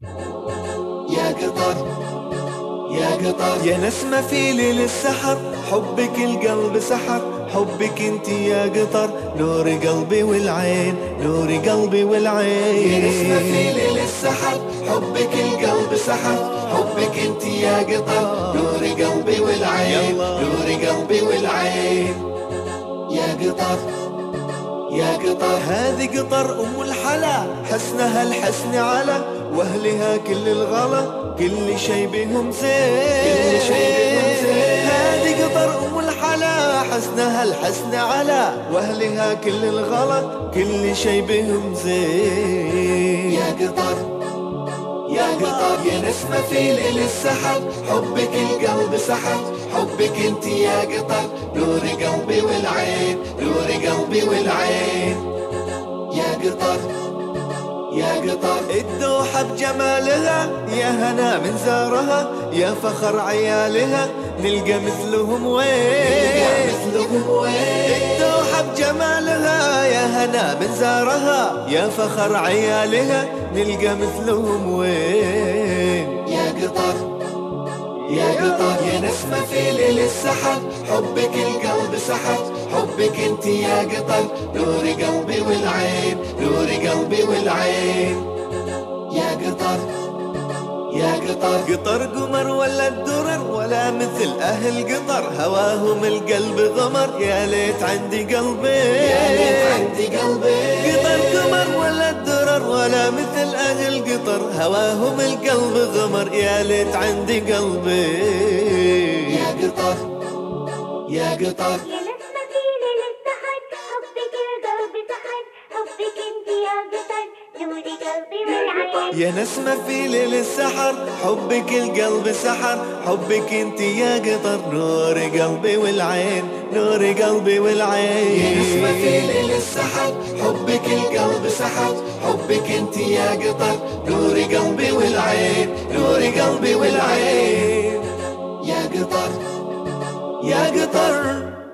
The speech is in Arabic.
يا قطر يا قطر يا نسمة في ليل السحر، حبك القلب سحر، حبك انت يا قطر، نور قلبي والعين، نور قلبي والعين. يا نسمة في ليل السحر، حبك القلب سحر، حبك انت يا قطر، نور قلبي والعين، نور قلبي والعين. يا قطر يا قطر هذه قطر ام الحلا، حسنها الحسن على واهلها كل الغلا، كل شي بهم زين، كل شي بهم زين. هذه قطر ام الحلا، حسنها الحسن على واهلها كل الغلا، كل شي بهم زين. يا قطر يا قطر يا نسمة في ليل السحر، حبك القلب سحر، حبك انت يا قطر، نور قلبي والعين، نور قلبي والعين. يا قطر يا قطر الدوحة بجمالها، يا هنا من زارها، يا فخر عيالها، نلقى مثلهم وين، مثلهم وين. الدوحة بجمالها، يا هنا من زارها، يا فخر عيالها، نلقى مثلهم وين. يا قطر يا قطر يا نسمة في ليل السحر، حبك القلب سحر، حبك انت يا قطر، نور قلبي والعين، نور قلبي والعين. يا قطر يا قطر قطر قمر ولا الدرر، ولا مثل أهل قطر، هواهم القلب غمر، يا ليت عندي قلبي، يا ليت عندي قلبي. قطر قمر ولا الدرر، ولا مثل أهل قطر، هواهم القلب غمر، يا ليت عندي قلبي. يا قطر يا قطر يا نسمة في ليل السحر، حبك القلب سحر، حبك انت يا قطر، نور قلبي والعين. يا نسمة في ليل السحر، حبك القلب سحر، حبك انت يا قطر، نور قلبي والعين، نور قلبي والعين. يا نسمة في ليل السحر، حبك القلب سحر، حبك انت يا قطر، نور قلبي والعين، نور قلبي والعين. يا قطر يا قطر